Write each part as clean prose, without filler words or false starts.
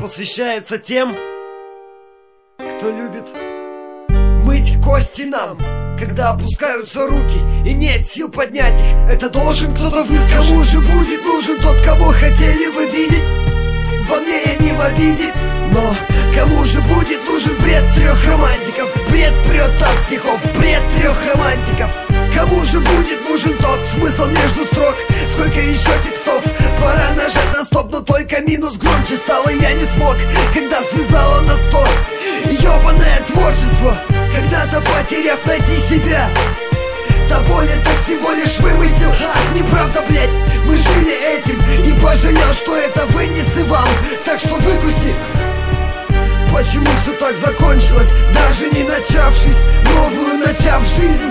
посвящается тем, кто любит мыть кости нам, когда опускаются руки и нет сил поднять их. Это должен кто-то высказать. Кому же будет нужен тот, кого хотели бы видеть? Во мне я не в обиде, но кому же будет нужен бред трех романтиков? Бред прет от стихов, бред трех романтиков. Кому же будет нужен тот смысл между строк? Сколько еще текстов? Пора нажать на стоп, но только минус громче стало. Я не смог, когда связала на 100. Ёбаное творчество, когда-то потеряв найти себя. Та боль это всего лишь вымысел. Неправда, блять, мы жили этим и пожалел, что это вынес и вам. Так что выкуси. Почему все так закончилось, даже не начавшись новую начав жизнь?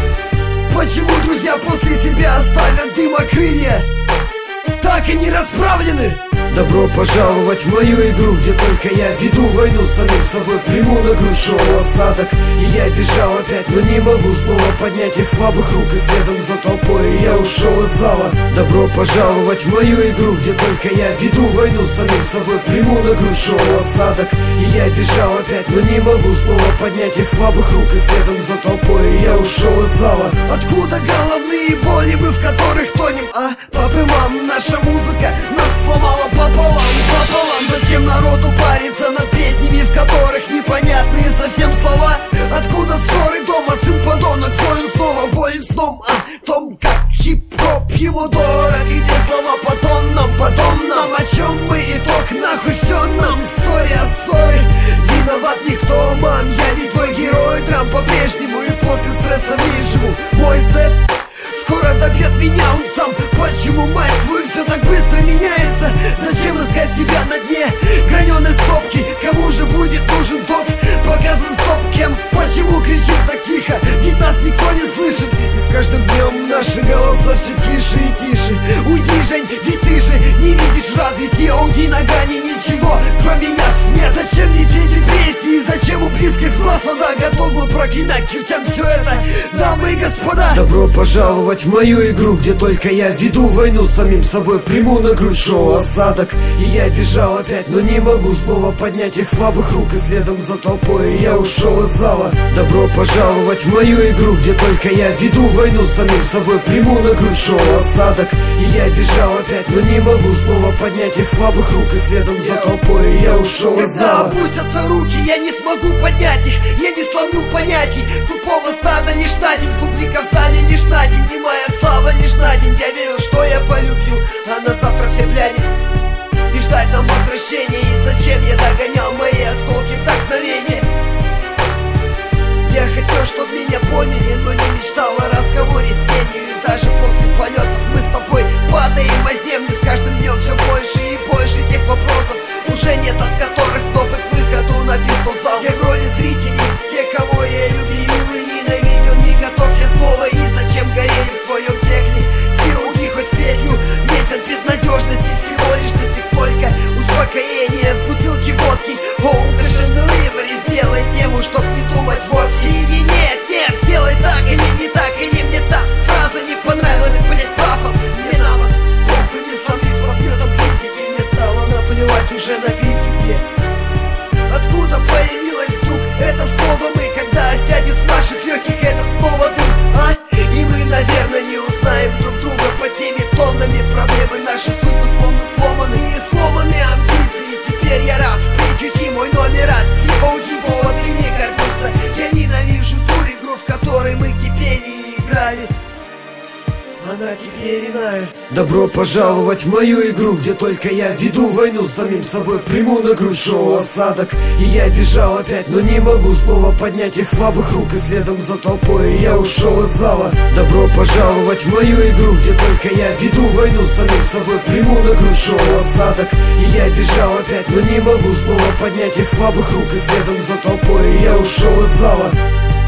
Почему друзья после себя оставят дымокрылья, так и не расправлены? Добро пожаловать в мою игру, где только я веду войну с самим собой, приму на грудь шоу осадок. И я бежал опять, но не могу снова поднять их слабых рук, и следом за толпой и я ушел из зала. Добро пожаловать в мою игру, где только я веду войну с самим собой, приму на грудь шоу осадок. И я бежал опять, но не могу снова поднять их слабых рук, и следом за толпой и я ушел из зала. Откуда головные боли, мы в которых тонем, а? Папы, мам, наша музыка нас сломала пополам. Зачем народу париться над песнями, в которых непонятные совсем слова? Откуда ссоры дома, сын подонок, свой он снова болен сном о том, как хип-хоп ему дорог. И те слова потом нам, о чем мы, итог, нахуй все нам. Ссоры, виноват никто, мам, я ведь твой герой драм по-прежнему, и после стресса выживу. Мой сет скоро добьет меня он сам. Почему, мать твою, все так быстро меняется? Зачем искать себя на дне граненой стопки? Кому же будет нужен тот показан стопкем? Почему кричим так тихо? Ведь нас никто не слышит. И с каждым днем наши голоса все тише и тише. Уйди, Жень, ведь ты же не видишь разве COD на грани ничего, кроме язв нет. Зачем мне те депрессии? Зачем у близких глаз вода? Готов был проклинать чертям все это, дамы и господа. Добро пожаловать в мою игру, где только я веду войну с самим собой, приму на грудь шоу осадок. И я бежал опять, но не могу снова поднять их слабых рук, и следом за толпой и я ушел из зала. Добро пожаловать в мою игру, где только я веду войну с самим собой, приму на грудь шоу осадок. И я бежал опять, но не могу снова поднять их слабых рук, и следом за толпой и я ушел из зала. Когда опустятся руки, я не смогу поднять их, я не сломлю понятий тупого стада лишь на день. Публика в зале лишь на день, не моя слава лишь на день. Я верил, что я полюбил, а на завтра все глядим и ждать нам возвращения. И зачем я догонял мои осколки вдохновения? Я хотел, чтоб меня поняли, но не мечтал о разговоре с тенью. И даже после полетов мы с тобой падаем о землю. С каждым днем все больше и больше тех вопросов, уже нет от которых снов и к выходу на пистол-зал. Я в роли зрителей, те, кого я любил и ненавидел, не готов я снова. И зачем горели в своем пекле? Сил уйти хоть в петлю, месяц безнадежности, всего лишь достиг только успокоения в бутылке водки. Оу, Кэшн Деливери, сделай тему, чтоб не думать вовсе. И нет, сделай так или не так, или мне так. Фраза не понравилась, блять, пафос. Мне на вас похуй, не сломлюсь под гнетом критики. Мне стало наплевать уже на крики те. Откуда появилось вдруг это слово мы, когда осядет в наших легких этот снова дым, а? И мы, наверное, не узнаем друг друга по теме тоннами проблемы. Наши судьбы словно сломаны и сломаны амбиции. Теперь я рад впредь уйти, мой номер от COD повод ими гордиться. Я ненавижу ту игру, в которой мы кипели и играли. Она теперь иная. Добро пожаловать в мою игру, где только я веду войну с самим собой, приму на грудь шоу осадок. И я бежал опять, но не могу снова поднять их слабых рук, и следом за толпой и я ушел из зала. Добро пожаловать в мою игру, где только я веду войну с самим собой, приму на грудь шоу осадок. И я бежал опять, но не могу снова поднять их слабых рук, и следом за толпой и я ушел из зала.